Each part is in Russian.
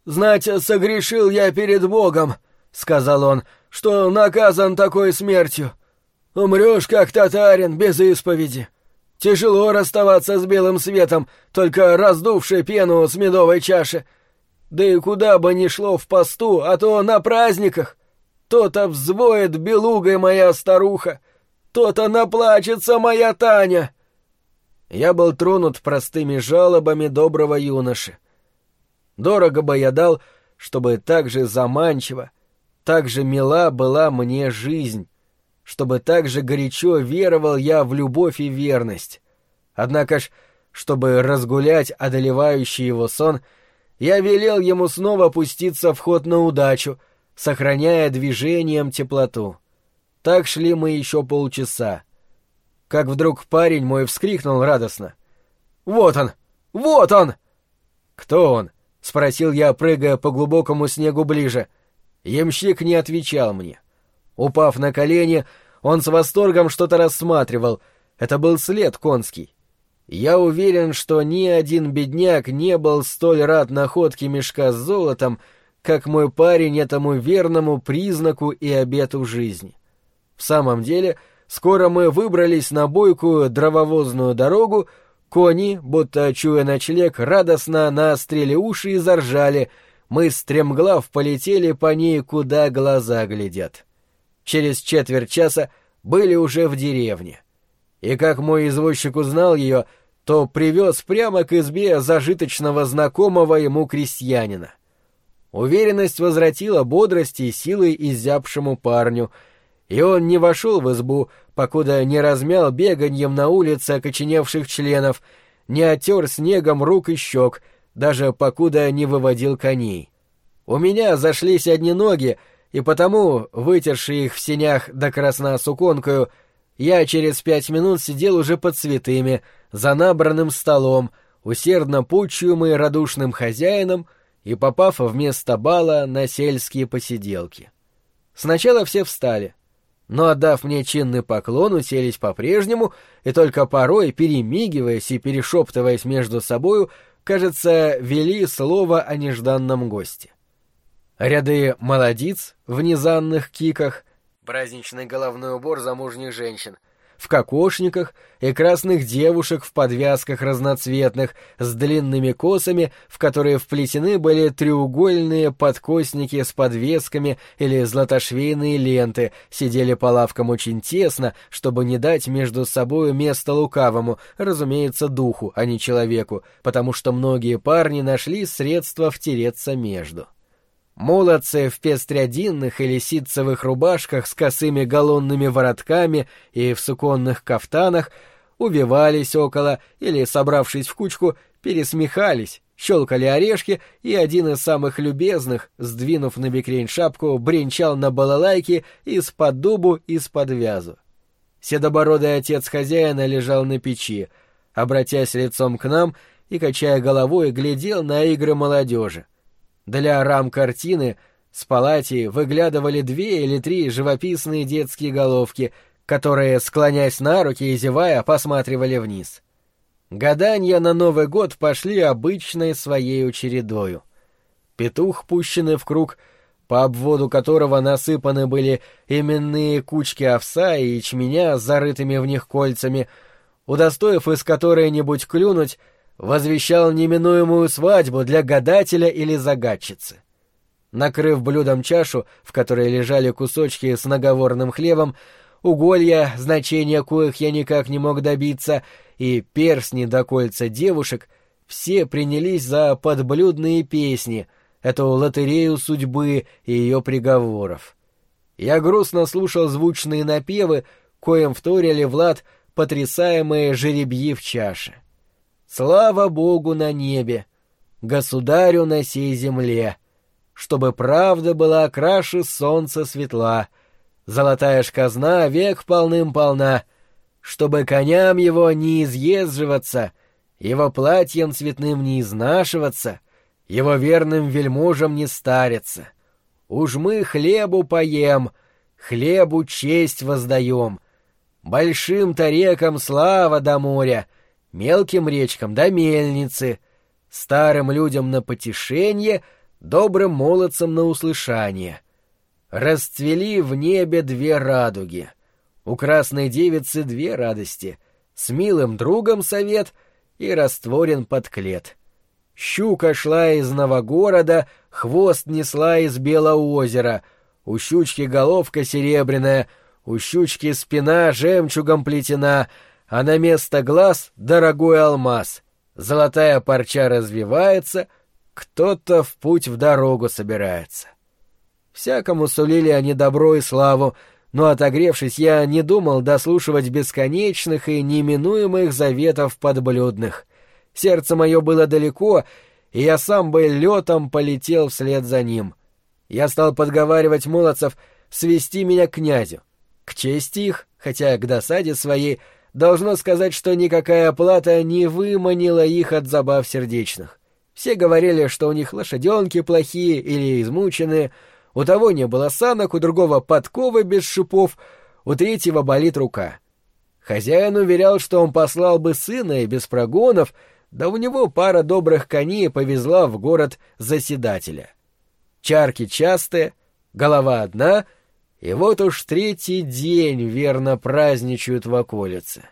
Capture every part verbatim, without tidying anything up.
«Знать, согрешил я перед Богом», — сказал он, — «что наказан такой смертью. Умрешь, как татарин, без исповеди. Тяжело расставаться с белым светом, только раздувши пену с медовой чаши. Да и куда бы ни шло в посту, а то на праздниках. То-то взвоет белугой моя старуха, то-то наплачется моя Таня». Я был тронут простыми жалобами доброго юноши. Дорого бы я дал, чтобы так же заманчиво, так же мила была мне жизнь, чтобы так же горячо веровал я в любовь и верность. Однако ж, чтобы разгулять одолевающий его сон, я велел ему снова пуститься в ход на удачу, сохраняя движением теплоту. Так шли мы еще полчаса. Как вдруг парень мой вскрикнул радостно: «Вот он! Вот он!» «Кто он?» — спросил я, прыгая по глубокому снегу ближе. Ямщик не отвечал мне. Упав на колени, он с восторгом что-то рассматривал. Это был след конский. Я уверен, что ни один бедняк не был столь рад находке мешка с золотом, как мой парень этому верному признаку и обету жизни. В самом деле, скоро мы выбрались на бойкую дрововозную дорогу. Кони, будто чуя ночлег, радостно наострили уши и заржали. Мы стремглав полетели по ней, куда глаза глядят. Через четверть часа были уже в деревне. И как мой извозчик узнал ее, то привез прямо к избе зажиточного знакомого ему крестьянина. Уверенность возвратила бодрости и силы изябшему парню, и он не вошел в избу, покуда не размял беганьем на улице окоченевших членов, не оттер снегом рук и щек, даже покуда не выводил коней. У меня зашлись одни ноги, и потому, вытерши их в сенях до красна суконкою, я через пять минут сидел уже под святыми, за набранным столом, усердно пучуемый радушным хозяином и попав вместо бала на сельские посиделки. Сначала все встали, но, отдав мне чинный поклон, уселись по-прежнему, и только порой, перемигиваясь и перешептываясь между собою, кажется, вели слово о нежданном госте. Ряды молодиц в низанных киках, праздничный головной убор замужних женщин, в кокошниках и красных девушек в подвязках разноцветных, с длинными косами, в которые вплетены были треугольные подкосники с подвесками или златошвейные ленты, сидели по лавкам очень тесно, чтобы не дать между собою место лукавому, разумеется, духу, а не человеку, потому что многие парни нашли средства втереться между. Молодцы в пестрядинных или ситцевых рубашках с косыми галлонными воротками и в суконных кафтанах увивались около или, собравшись в кучку, пересмехались, щелкали орешки, и один из самых любезных, сдвинув на бекрень шапку, бренчал на балалайке из-под дубу, из-под вязу. Седобородый отец хозяина лежал на печи, обратясь лицом к нам и, качая головой, глядел на игры молодежи. Для рам картины с палати выглядывали две или три живописные детские головки, которые, склонясь на руки и зевая, посматривали вниз. Гаданья на Новый год пошли обычной своей чередою. Петух, пущенный в круг, по обводу которого насыпаны были именные кучки овса и ячменя с зарытыми в них кольцами, удостоив из которой-нибудь клюнуть, возвещал неминуемую свадьбу для гадателя или загадчицы. Накрыв блюдом чашу, в которой лежали кусочки с наговорным хлебом, уголья, значения коих я никак не мог добиться, и перстни до кольца девушек, все принялись за подблюдные песни, эту лотерею судьбы и ее приговоров. Я грустно слушал звучные напевы, коим вторили в лад потрясаемые жеребьи в чаше. Слава Богу на небе, государю на сей земле, чтобы правда была краше солнца светла, золотая ж казна век полным-полна, чтобы коням его не изъезживаться, его платьем цветным не изнашиваться, его верным вельможам не стариться. Уж мы хлебу поем, хлебу честь воздаем, большим-то рекам слава до моря, мелким речкам до мельницы, старым людям на потешенье, добрым молодцам на услышание. Расцвели в небе две радуги. У красной девицы две радости — с милым другом совет и растворен подклет. Щука шла из Новогорода, хвост несла из Белоозера. У щучки головка серебряная, у щучки спина жемчугом плетена, а на место глаз дорогой алмаз. Золотая парча развивается, кто-то в путь в дорогу собирается. Всякому сулили они добро и славу, но, отогревшись, я не думал дослушивать бесконечных и неминуемых заветов подблюдных. Сердце мое было далеко, и я сам бы летом полетел вслед за ним. Я стал подговаривать молодцев свести меня к князю. К чести их, хотя к досаде своей, должно сказать, что никакая оплата не выманила их от забав сердечных. Все говорили, что у них лошаденки плохие или измученные, у того не было санок, у другого подковы без шипов, у третьего болит рука. Хозяин уверял, что он послал бы сына и без прогонов, да у него пара добрых коней повезла в город заседателя. Чарки частые, голова одна, и вот уж третий день верно праздничают в околице.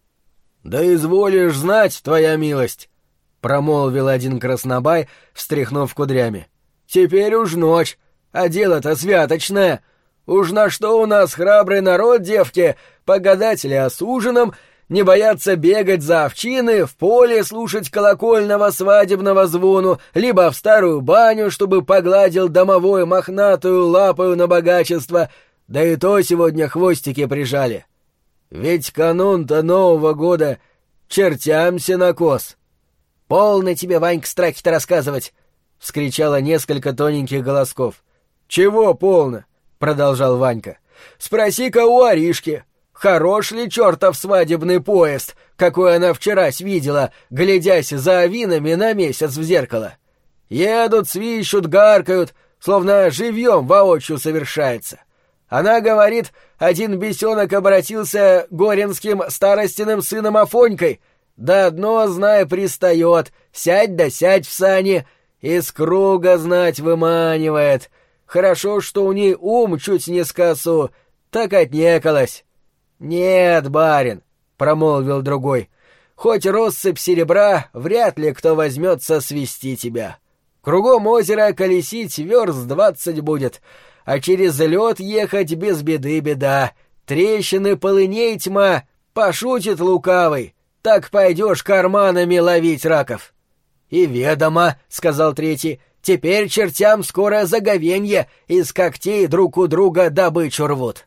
— Да изволишь знать, твоя милость, — промолвил один краснобай, встряхнув кудрями. — Теперь уж ночь, а дело-то святочное. Уж на что у нас храбрый народ, девки, погадать ли о суженом, не бояться бегать за овчины, в поле слушать колокольного свадебного звону, либо в старую баню, чтобы погладил домовой мохнатую лапою на богачество, да и то сегодня хвостики прижали. Ведь канун-то Нового года чертям сенокос. — Полно тебе, Ванька, страхи-то рассказывать! — вскричало несколько тоненьких голосков. — Чего полно? — продолжал Ванька. — Спроси-ка у Аришки. Хорош ли чертов свадебный поезд, какой она вчерась видела, глядясь за овинами на месяц в зеркало? Едут, свищут, гаркают, словно живьем воочию совершается. Она говорит, один бесенок обратился горенским старостиным сыном Афонькой, да одно, знай, пристает, сядь да сядь в сани, из круга знать выманивает. Хорошо, что у ней ум чуть не скосу, так отнекалась. — Нет, барин, — промолвил другой, — хоть россыпь серебра, вряд ли кто возьмется свести тебя. Кругом озера колесить верст двадцать будет, а через лед ехать без беды беда. Трещины полыней тьма, пошутит лукавый, так пойдешь карманами ловить раков. — И ведомо, — сказал третий, — теперь чертям скоро заговенье, из когтей друг у друга добычу рвут.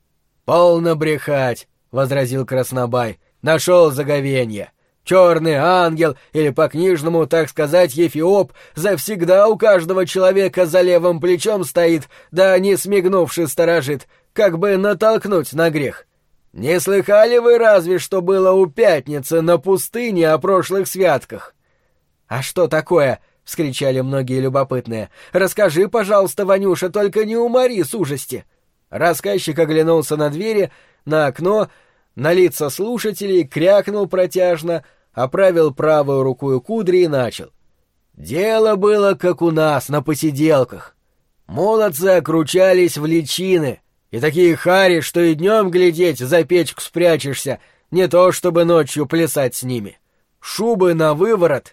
— Полно брехать, — возразил краснобай, — нашел заговенье. Черный ангел, или по-книжному, так сказать, Ефиоп, завсегда у каждого человека за левым плечом стоит, да не смигнувши сторожит, как бы натолкнуть на грех. Не слыхали вы разве, что было у пятницы на пустыне о прошлых святках? — А что такое? — вскричали многие любопытные. — Расскажи, пожалуйста, Ванюша, только не умори с ужасти. Рассказчик оглянулся на двери, на окно, на лица слушателей, крякнул протяжно, оправил правую рукою кудри и начал. Дело было, как у нас, на посиделках. Молодцы окручались в личины, и такие хари, что и днем глядеть за печку спрячешься, не то чтобы ночью плясать с ними. Шубы на выворот,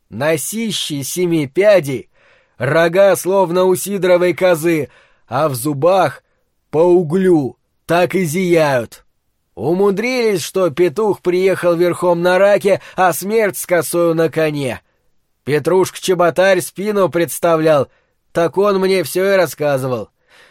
носищи семи пядей, рога словно у сидоровой козы, а в зубах по углю так и зияют. Умудрились, что петух приехал верхом на раке, а смерть с косою на коне. Петрушка-чеботарь спину представлял, так он мне все и рассказывал.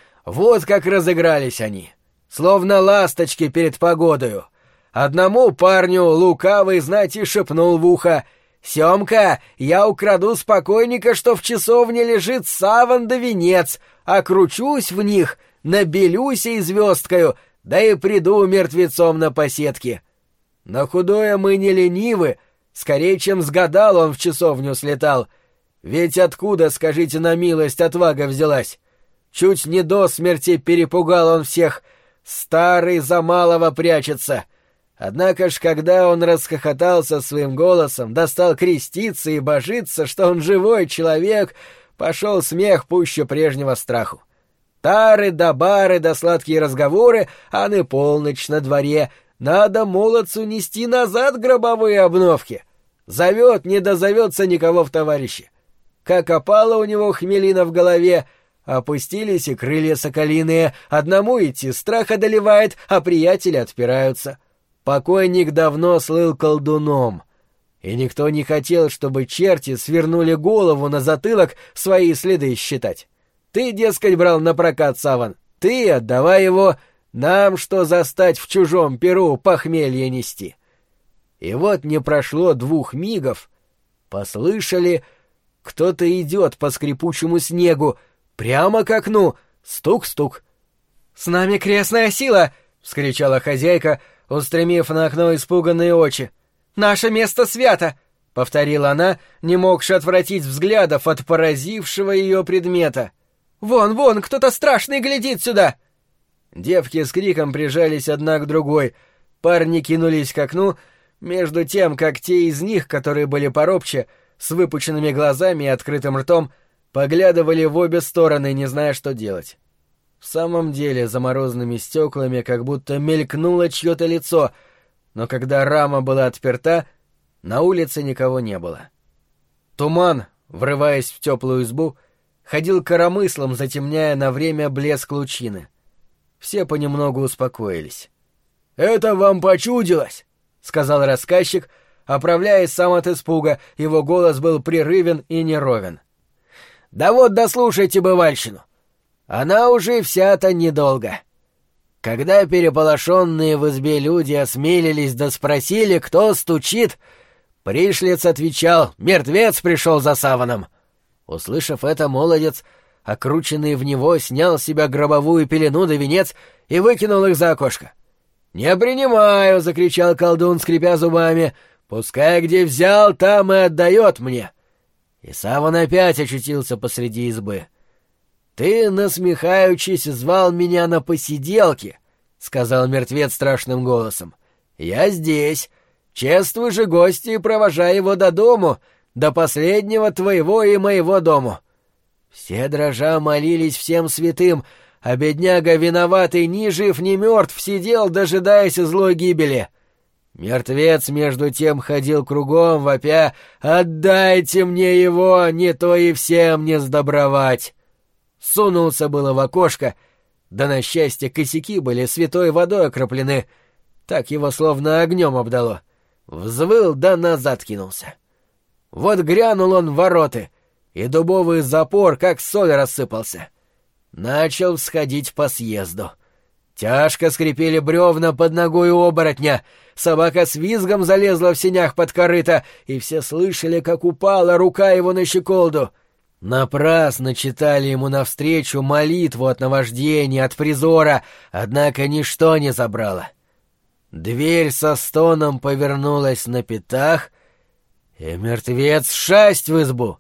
Вот как разыгрались они, словно ласточки перед погодою. Одному парню лукавый, знать, и шепнул в ухо: «Семка, я украду с покойника, что в часовне лежит саван да венец, окручусь в них, набелюсь и звездкою, да и приду мертвецом на поседке». На худое мы не ленивы, скорее, чем сгадал он в часовню слетал. Ведь откуда, скажите на милость, отвага взялась? Чуть не до смерти перепугал он всех, старый за малого прячется. Однако ж, когда он расхохотался своим голосом, да стал креститься и божиться, что он живой человек, пошел смех пуще прежнего страху. Тары да бары да сладкие разговоры, а не полночь на дворе. Надо молодцу нести назад гробовые обновки. Зовет, не дозовется никого в товарищи. Как опало у него хмелина в голове, опустились и крылья соколиные. Одному идти страх одолевает, а приятели отпираются. Покойник давно слыл колдуном, и никто не хотел, чтобы черти свернули голову на затылок свои следы считать. Ты, дескать, брал на прокат саван, ты отдавай его, нам что застать в чужом перу похмелье нести. И вот не прошло двух мигов, послышали, кто-то идет по скрипучему снегу, прямо к окну, стук-стук. — С нами крестная сила! — вскричала хозяйка, устремив на окно испуганные очи. «Наше место свято!» — повторила она, не могши отвратить взглядов от поразившего ее предмета. «Вон, вон, кто-то страшный глядит сюда!» Девки с криком прижались одна к другой, парни кинулись к окну, между тем, как те из них, которые были поробче, с выпученными глазами и открытым ртом, поглядывали в обе стороны, не зная, что делать. В самом деле, за морозными стеклами как будто мелькнуло чье-то лицо, но когда рама была отперта, на улице никого не было. Туман, врываясь в теплую избу, ходил коромыслом, затемняя на время блеск лучины. Все понемногу успокоились. — Это вам почудилось, — сказал рассказчик, оправляясь сам от испуга, его голос был прерывен и неровен. — Да вот дослушайте бывальщину. Она уже вся-то недолго. Когда переполошенные в избе люди осмелились да спросили, кто стучит, пришлец отвечал: «Мертвец пришел за саваном». Услышав это, молодец, окрученный в него, снял с себя гробовую пелену да венец и выкинул их за окошко. «Не принимаю!» — закричал колдун, скрипя зубами. «Пускай где взял, там и отдает мне». И саван опять очутился посреди избы. «Ты, насмехаючись, звал меня на посиделки», — сказал мертвец страшным голосом. «Я здесь. Чествуй же гостя и провожай его до дому, до последнего твоего и моего дому». Все дрожа молились всем святым, а бедняга виноватый ни жив, ни мертв сидел, дожидаясь злой гибели. Мертвец между тем ходил кругом, вопя: «Отдайте мне его, не то и всем не сдобровать». Сунулся было в окошко, да на счастье косяки были святой водой окроплены, так его словно огнем обдало. Взвыл да назад кинулся. Вот грянул он в вороты, и дубовый запор как соль рассыпался. Начал всходить по съезду. Тяжко скрипели бревна под ногой у оборотня, собака с визгом залезла в сенях под корыто, и все слышали, как упала рука его на щеколду. Напрасно читали ему навстречу молитву от наваждения, от призора, однако ничто не забрало. Дверь со стоном повернулась на пятах, и мертвец шасть в избу.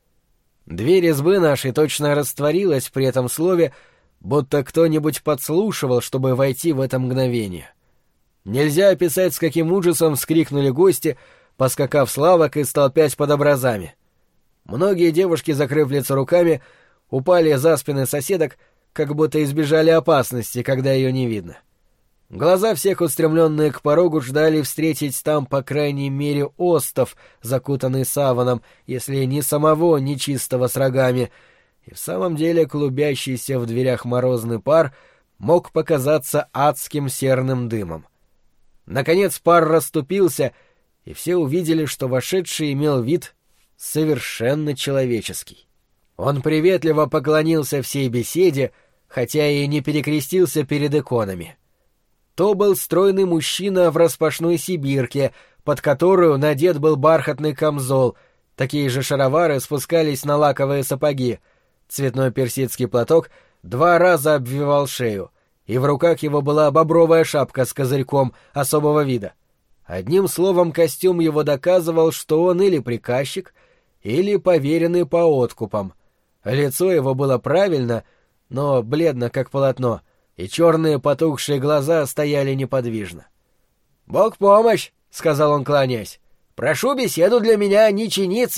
Дверь избы нашей точно растворилась при этом слове, будто кто-нибудь подслушивал, чтобы войти в это мгновение. Нельзя описать, с каким ужасом вскрикнули гости, поскакав с лавок и столпясь под образами. Многие девушки, закрыв лицо руками, упали за спины соседок, как будто избежали опасности, когда ее не видно. Глаза всех, устремленные к порогу, ждали встретить там, по крайней мере, остов, закутанный саваном, если ни самого нечистого с рогами, и в самом деле клубящийся в дверях морозный пар мог показаться адским серным дымом. Наконец пар расступился, и все увидели, что вошедший имел вид совершенно человеческий. Он приветливо поклонился всей беседе, хотя и не перекрестился перед иконами. То был стройный мужчина в распашной сибирке, под которую надет был бархатный камзол, такие же шаровары спускались на лаковые сапоги, цветной персидский платок два раза обвивал шею, и в руках его была бобровая шапка с козырьком особого вида. Одним словом, костюм его доказывал, что он или приказчик, или поверенный по откупам. Лицо его было правильно, но бледно, как полотно, и черные потухшие глаза стояли неподвижно. — Бог помощь! — сказал он, кланяясь. — Прошу беседу для меня не чиниться.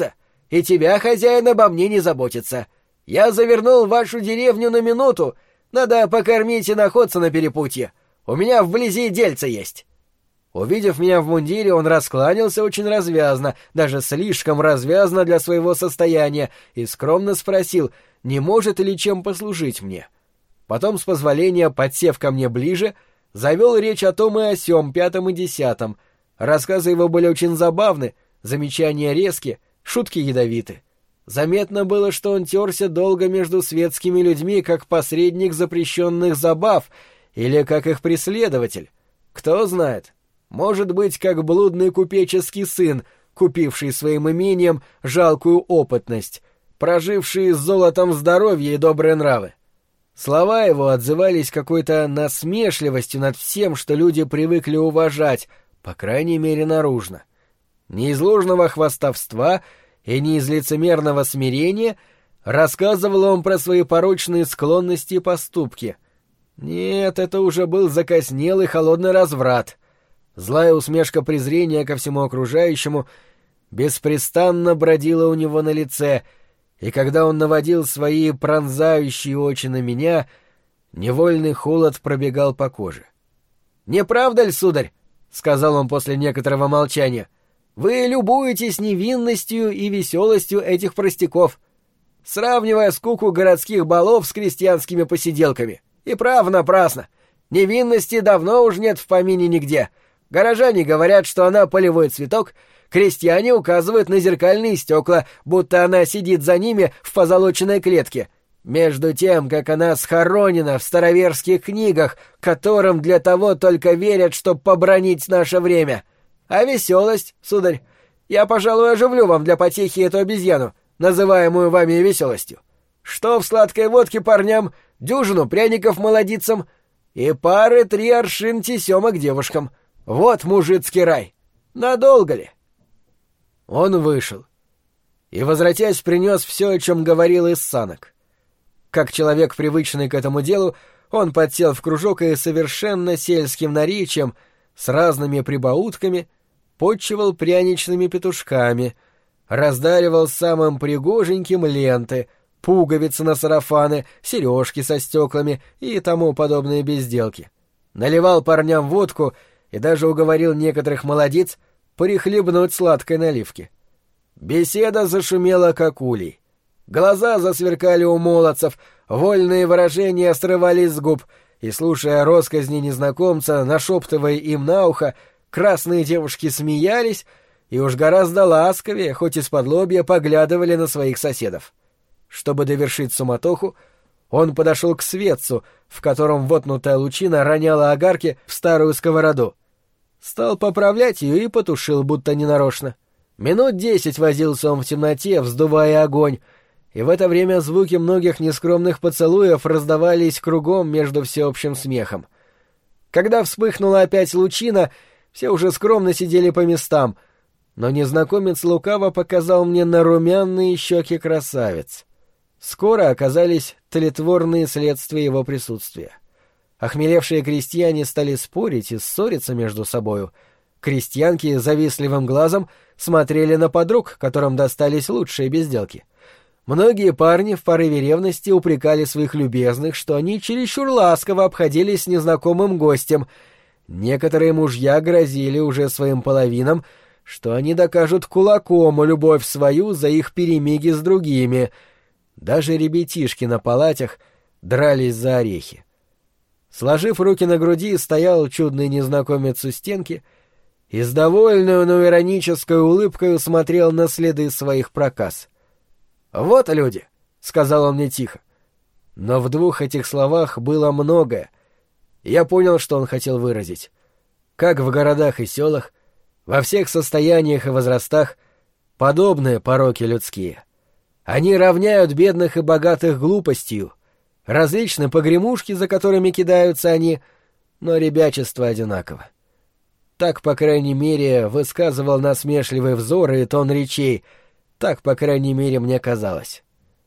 и тебя, хозяин, обо мне не заботится. Я завернул в вашу деревню на минуту, надо покормить иноходца на перепутье. У меня вблизи дельце есть». Увидев меня в мундире, он раскланялся очень развязно, даже слишком развязно для своего состояния, и скромно спросил, не может ли чем послужить мне. Потом, с позволения, подсев ко мне ближе, завел речь о том и о сём, пятом и десятом. Рассказы его были очень забавны, замечания резкие, шутки ядовиты. Заметно было, что он терся долго между светскими людьми, как посредник запрещенных забав, или как их преследователь. Кто знает, может быть, как блудный купеческий сын, купивший своим имением жалкую опытность, проживший с золотом здоровье и добрые нравы. Слова его отзывались какой-то насмешливостью над всем, что люди привыкли уважать, по крайней мере, наружно. Не из ложного хвастовства и не из лицемерного смирения рассказывал он про свои порочные склонности и поступки. Нет, это уже был закоснелый холодный разврат. Злая усмешка презрения ко всему окружающему беспрестанно бродила у него на лице, и когда он наводил свои пронзающие очи на меня, невольный холод пробегал по коже. «Не правда ли, сударь?» — сказал он после некоторого молчания. «Вы любуетесь невинностью и веселостью этих простяков, сравнивая скуку городских балов с крестьянскими посиделками. И прав напрасно. Невинности давно уж нет в помине нигде. Горожане говорят, что она полевой цветок, крестьяне указывают на зеркальные стекла, будто она сидит за ними в позолоченной клетке, между тем, как она схоронена в староверских книгах, которым для того только верят, чтоб побранить наше время. А веселость, сударь, я, пожалуй, оживлю вам для потехи эту обезьяну, называемую вами веселостью. Что в сладкой водке парням, дюжину пряников молодицам и пары три аршин тесемок девушкам. Вот мужицкий рай. Надолго ли?» Он вышел и, возвратясь, принес все, о чем говорил из санок. Как человек, привычный к этому делу, он подсел в кружок и совершенно сельским наречием, с разными прибаутками, подчивал пряничными петушками, раздаривал самым пригоженьким ленты, пуговицы на сарафаны, сережки со стеклами и тому подобные безделки. Наливал парням водку и даже уговорил некоторых молодиц прихлебнуть сладкой наливки. Беседа зашумела, как улей. Глаза засверкали у молодцев, вольные выражения срывались с губ, и, слушая россказни незнакомца, нашептывая им на ухо, красные девушки смеялись и уж гораздо ласковее, хоть из-под лобья, поглядывали на своих соседов. Чтобы довершить суматоху, он подошел к светцу, в котором воткнутая лучина роняла огарки в старую сковороду. Стал поправлять ее и потушил, будто ненарочно. Минут десять возился он в темноте, вздувая огонь, и в это время звуки многих нескромных поцелуев раздавались кругом между всеобщим смехом. Когда вспыхнула опять лучина, все уже скромно сидели по местам, но незнакомец лукаво показал мне на румяные щеки красавиц. Скоро оказались тлетворные следствия его присутствия. Охмелевшие крестьяне стали спорить и ссориться между собою. Крестьянки завистливым глазом смотрели на подруг, которым достались лучшие безделки. Многие парни в порыве ревности упрекали своих любезных, что они чересчур ласково обходились с незнакомым гостем. Некоторые мужья грозили уже своим половинам, что они докажут кулаком любовь свою за их перемиги с другими. Даже ребятишки на палатях дрались за орехи. Сложив руки на груди, стоял чудный незнакомец у стенки и с довольной, но иронической улыбкой смотрел на следы своих проказ. «Вот люди», — сказал он мне тихо. Но в двух этих словах было многое. Я понял, что он хотел выразить. Как в городах и селах, во всех состояниях и возрастах, подобные пороки людские. Они равняют бедных и богатых глупостью, различны погремушки, за которыми кидаются они, но ребячество одинаково. Так, по крайней мере, высказывал насмешливый взор и тон речей, так, по крайней мере, мне казалось.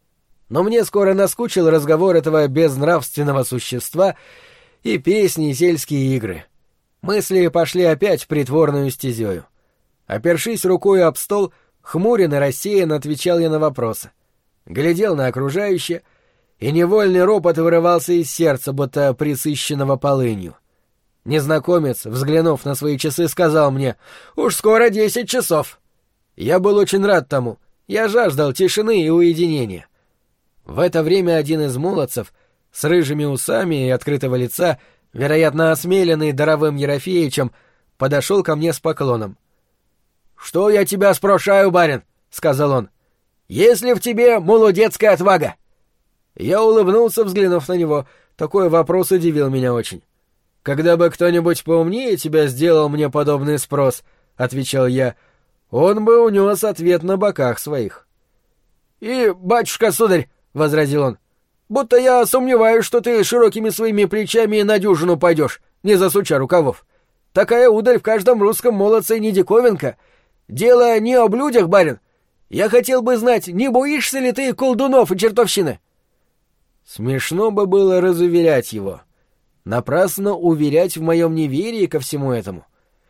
Но мне скоро наскучил разговор этого безнравственного существа и песни, и сельские игры. Мысли пошли опять притворную стезею. Опершись рукой об стол, Хмурен и рассеянно отвечал я на вопросы. Глядел на окружающее, и невольный ропот вырывался из сердца, будто присыщенного полынью. Незнакомец, взглянув на свои часы, сказал мне: «Уж скоро десять часов». Я был очень рад тому. Я жаждал тишины и уединения. В это время один из молодцев с рыжими усами и открытого лица, вероятно, осмеленный даровым Ерофеичем, подошел ко мне с поклоном. «Что я тебя спрашиваю, барин?» — сказал он. «Есть ли в тебе молодецкая отвага?» Я улыбнулся, взглянув на него. Такой вопрос удивил меня очень. «Когда бы кто-нибудь поумнее тебя сделал мне подобный спрос», — отвечал я, — «он бы унес ответ на боках своих». «И, батюшка-сударь», — возразил он, — «будто я сомневаюсь, что ты широкими своими плечами на дюжину пойдешь, не засуча рукавов. Такая удаль в каждом русском молодце не диковинка. Дело не об людях, барин. Я хотел бы знать, не боишься ли ты колдунов и чертовщины?» Смешно бы было разуверять его. Напрасно уверять в моем неверии ко всему этому.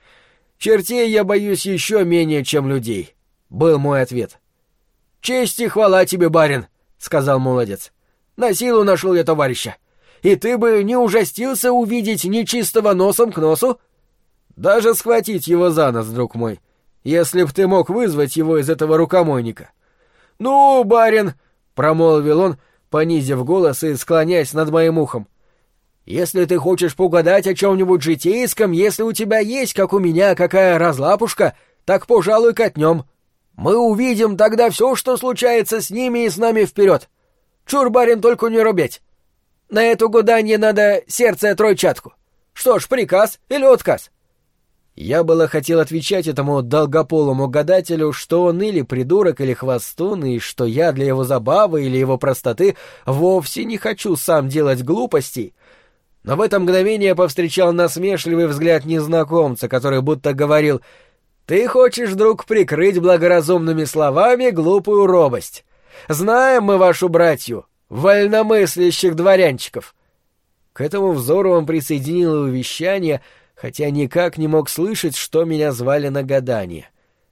«Чертей я боюсь еще менее, чем людей», — был мой ответ. «Честь и хвала тебе, барин», — сказал молодец. «На силу нашел я товарища. И ты бы не ужастился увидеть нечистого носом к носу? Даже схватить его за нос, друг мой, если б ты мог вызвать его из этого рукомойника». «Ну, барин», — промолвил он, понизив голос и склоняясь над моим ухом, «если ты хочешь погадать о чем-нибудь житейском, если у тебя есть, как у меня, какая разлапушка, так, пожалуй, катнем. Мы увидим тогда все, что случается с ними и с нами вперед. Чур, барин, только не робеть. На это гаданье надо сердце тройчатку. Что ж, приказ или отказ?» Я было хотел отвечать этому долгополому гадателю, что он или придурок, или хвостун, и что я для его забавы или его простоты вовсе не хочу сам делать глупостей. Но в это мгновение повстречал насмешливый взгляд незнакомца, который будто говорил: «Ты хочешь, друг, прикрыть благоразумными словами глупую робость. Знаем мы вашу братью, вольномыслящих дворянчиков». К этому взору он присоединил увещание, хотя никак не мог слышать, что меня звали на гадание.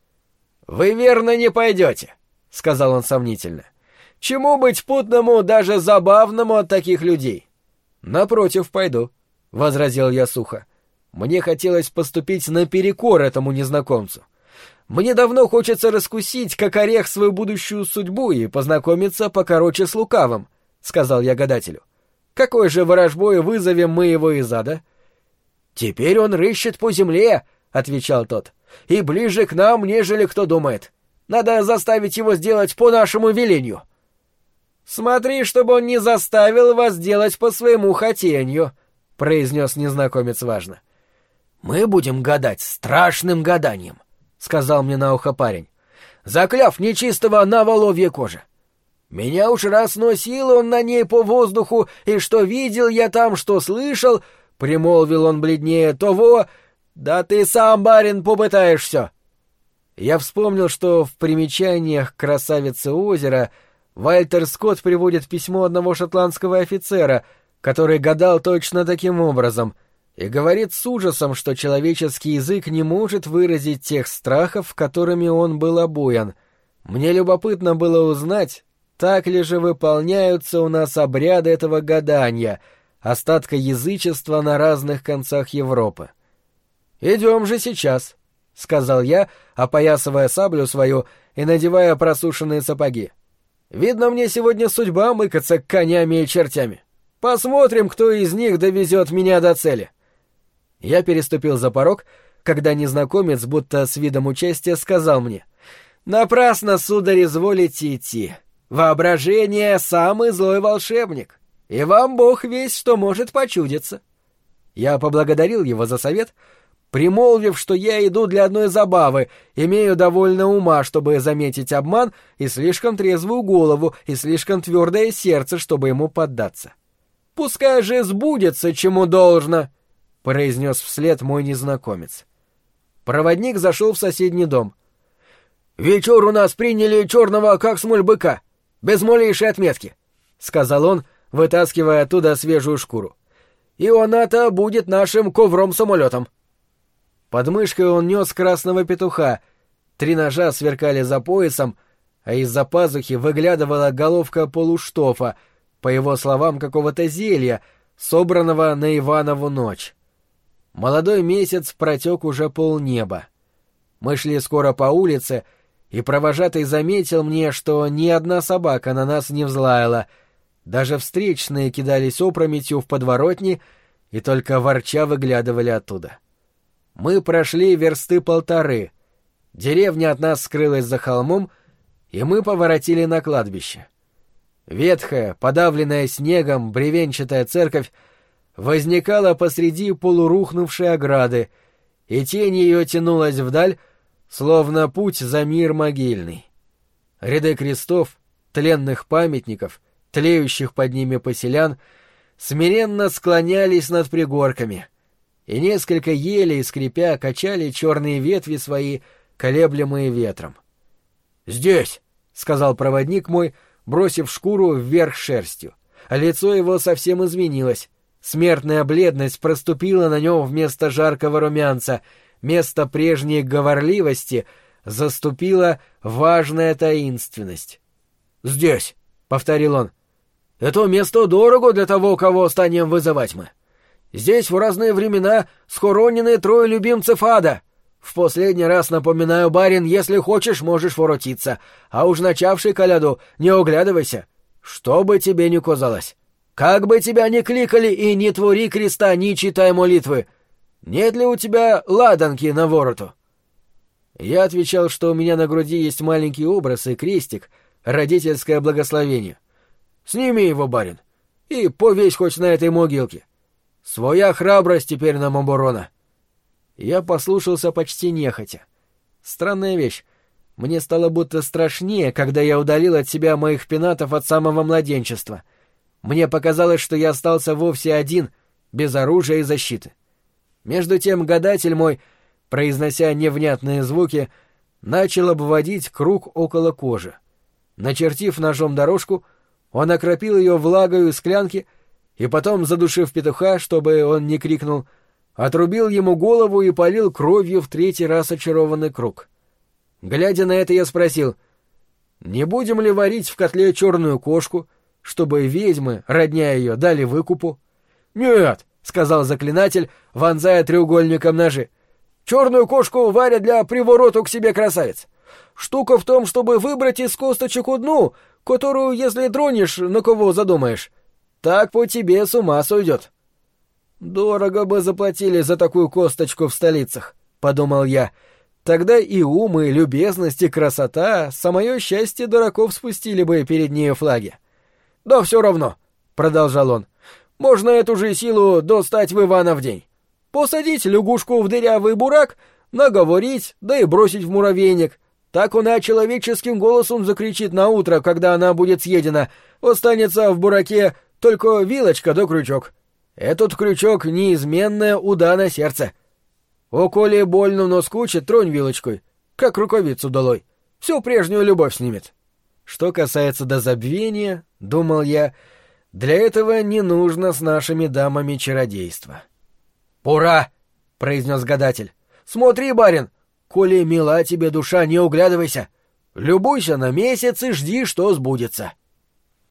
«Вы верно не пойдете», — сказал он сомнительно. «Чему быть путному, даже забавному от таких людей?» «Напротив, пойду», — возразил я сухо. Мне хотелось поступить наперекор этому незнакомцу. Мне давно хочется раскусить, как орех, свою будущую судьбу и познакомиться покороче с лукавым, — сказал я гадателю. Какой же ворожбой вызовем мы его из ада? «Теперь он рыщет по земле», — отвечал тот, — «и ближе к нам, нежели кто думает. Надо заставить его сделать по нашему велению». «Смотри, чтобы он не заставил вас делать по своему хотению», — произнес незнакомец важно. «Мы будем гадать страшным гаданием», — сказал мне на ухо парень, «закляв нечистого на воловье коже. Меня уж раз носил он на ней по воздуху, и что видел я там, что слышал, — примолвил он бледнее, — того... Да ты сам, барин, попытаешь все». Я вспомнил, что в примечаниях к «Красавице озера» Вальтер Скотт приводит письмо одного шотландского офицера, который гадал точно таким образом, и говорит с ужасом, что человеческий язык не может выразить тех страхов, которыми он был обуян. Мне любопытно было узнать, так ли же выполняются у нас обряды этого гадания, остатка язычества на разных концах Европы. «Идем же сейчас», — сказал я, опоясывая саблю свою и надевая просушенные сапоги. «Видно, мне сегодня судьба мыкаться конями и чертями. Посмотрим, кто из них довезет меня до цели». Я переступил за порог, когда незнакомец, будто с видом участия, сказал мне: «Напрасно, сударь, изволите идти. Воображение — самый злой волшебник, и вам Бог весть, что может почудиться». Я поблагодарил его за совет, примолвив, что я иду для одной забавы, имею довольно ума, чтобы заметить обман, и слишком трезвую голову, и слишком твердое сердце, чтобы ему поддаться. «Пускай же сбудется, чему должно», — произнес вслед мой незнакомец. Проводник зашел в соседний дом. «Вечер у нас приняли черного, как смоль быка, без малейшей отметки», — сказал он, вытаскивая оттуда свежую шкуру. «И она-то будет нашим ковром-самолетом». Под мышкой он нес красного петуха, Три ножа сверкали за поясом, а из-за пазухи выглядывала головка полуштофа, по его словам, какого-то зелья, собранного на Иванову ночь. Молодой месяц протек уже полнеба. Мы шли скоро по улице, и провожатый заметил мне, что ни одна собака на нас не взлаяла, даже встречные кидались опрометью в подворотни и только ворча выглядывали оттуда. Мы прошли версты полторы. Деревня от нас скрылась за холмом, и мы поворотили на кладбище. Ветхая, подавленная снегом, бревенчатая церковь возникала посреди полурухнувшей ограды, и тень ее тянулась вдаль, словно путь за мир могильный. Ряды крестов, тленных памятников, тлеющих под ними поселян, смиренно склонялись над пригорками, и несколько елей, скрипя, качали черные ветви свои, колеблемые ветром. «Здесь!» — сказал проводник мой, бросив шкуру вверх шерстью. А лицо его совсем изменилось. Смертная бледность проступила на нем вместо жаркого румянца, место прежней говорливости заступила важная таинственность. «Здесь!» — повторил он. «Это место дорого для того, кого станем вызывать мы. Здесь в разные времена схоронены трое любимцев ада. В последний раз напоминаю, барин, если хочешь, можешь воротиться, а уж начавший коляду не оглядывайся. Что бы тебе ни казалось, как бы тебя ни кликали и не твори креста, не читай молитвы, нет ли у тебя ладанки на вороту?» Я отвечал, что у меня на груди есть маленький образ и крестик, родительское благословение. «Сними его, барин, и повесь хоть на этой могилке. Своя храбрость теперь нам оборона». Я послушался почти нехотя. Странная вещь. Мне стало будто страшнее, когда я удалил от себя моих пенатов от самого младенчества. Мне показалось, что я остался вовсе один, без оружия и защиты. Между тем гадатель мой, произнося невнятные звуки, начал обводить круг около кожи. Начертив ножом дорожку, он окропил ее влагою из склянки и потом, задушив петуха, чтобы он не крикнул, отрубил ему голову и полил кровью в третий раз очарованный круг. Глядя на это, я спросил, не будем ли варить в котле черную кошку, чтобы ведьмы, родня ее, дали выкупу? — Нет, — сказал заклинатель, вонзая треугольником ножи, — черную кошку варят для привороту к себе красавиц. Штука в том, чтобы выбрать из косточек одну, которую, если тронешь, на кого задумаешь, так по тебе с ума сойдет. «Дорого бы заплатили за такую косточку в столицах», — подумал я. «Тогда и ум, и любезность, и красота, самое счастье дураков спустили бы перед нею флаги». «Да все равно», — продолжал он, — «можно эту же силу достать в Ивана в день. Посадить лягушку в дырявый бурак, наговорить, да и бросить в муравейник. Так она человеческим голосом закричит на утро, когда она будет съедена. Останется в бураке только вилочка да крючок. Этот крючок — неизменная уда на сердце. О, коли больно, но скучит, тронь вилочкой, как рукавицу долой. Всю прежнюю любовь снимет». Что касается дозабвения, — думал я, — для этого не нужно с нашими дамами чародейства. «Ура!» — произнес гадатель. «Смотри, барин, коли мила тебе душа, не углядывайся. Любуйся на месяц и жди, что сбудется».